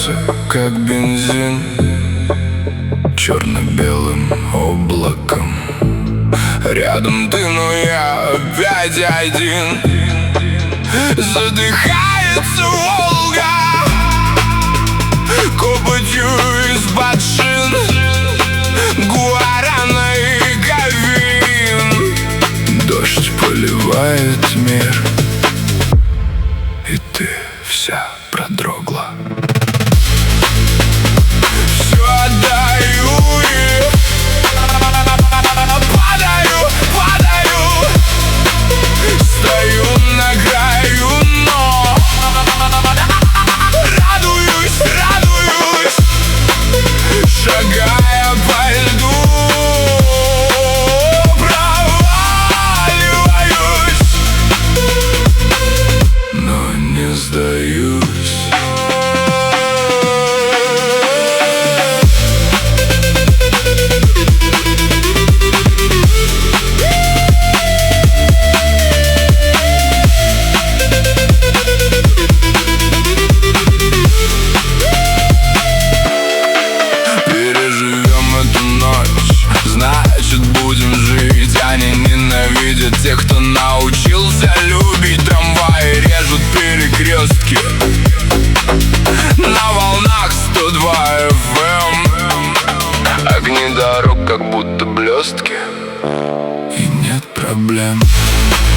сердце, как бензин, черно-белым облаком. Рядом ты, но я опять один. Задыхается Волга копотью из-под шин, гуарана и говин. Дождь поливает мир, и ты вся продрогла. Все отдаю и падаю, стою на краю, но радуюсь, шагая по льду, проваливаюсь, но не сдаюсь. Значит, будем жить. Они ненавидят тех, кто научился любить. Трамваи режут перекрестки на волнах 102 FM. Огни дорог как будто блестки, и нет проблем.